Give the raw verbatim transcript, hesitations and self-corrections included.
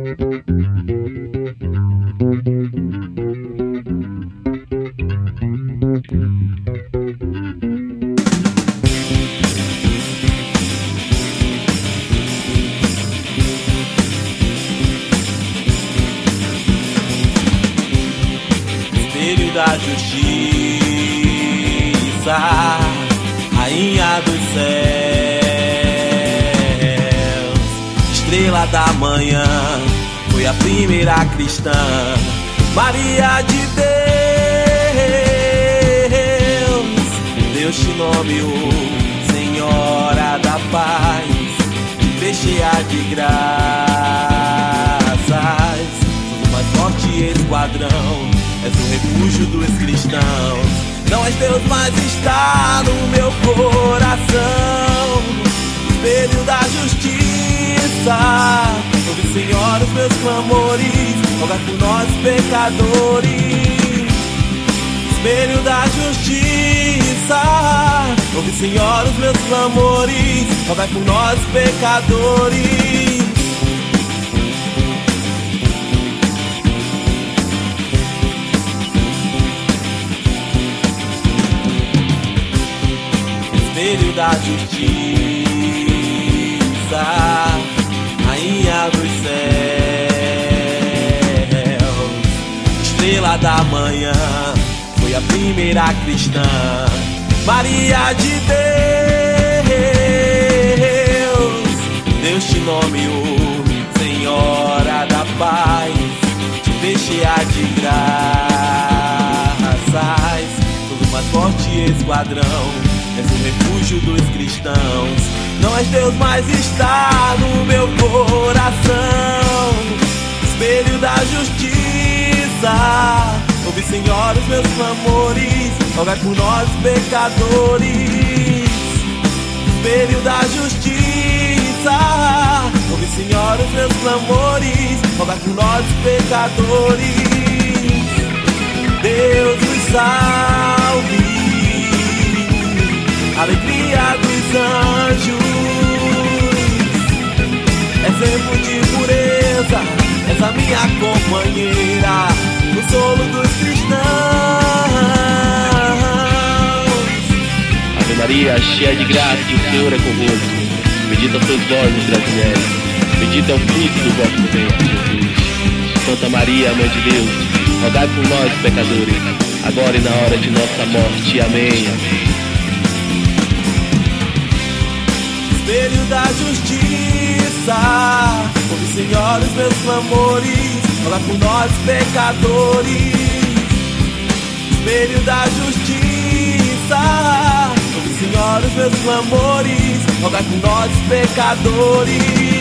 Espelho da justiça, rainha dos céus, estrela da manhã, foi a primeira cristã, Maria de Deus. Deus te nomeou Senhora da Paz, te fez cheia de graças. Sou o mais forte esquadrão, és o refúgio dos cristãos. Não és Deus, mas está no meu coração. Espelho da justiça, ouve, Senhor, os meus clamores, rogai por nós pecadores. Espelho da justiça, ouve, Senhor, os meus clamores, rogai por nós pecadores. Espelho da justiça, rainha dos céus, estrela da manhã, foi a primeira cristã, Maria de Deus. Deus te nomeou Senhora da Paz, te fez cheia de graças. Todo mais forte esquadrão, és o refúgio dos cristãos. Não és Deus, mas está no meu coração. Espelho da justiça, ouve, Senhor, os meus clamores, rogai por nós pecadores. Espelho da justiça, ouve, Senhor, os meus clamores, rogai por nós pecadores. Deus nos salve, alegria dos anjos, exemplo de pureza, és a minha companheira, consolo dos cristãos. Ave Maria, cheia de graça, o Senhor é convosco. Bendita sois vós entre as mulheres, bendito é o fruto do vosso ventre, Jesus. Santa Maria, Mãe de Deus, rogai por nós, pecadores, agora e na hora de nossa morte. Amém. Espelho da justiça, ouve, Senhor, os meus clamores, rogai por nós pecadores. Espelho da justiça, ouve, Senhor, os meus clamores, rogai por nós pecadores.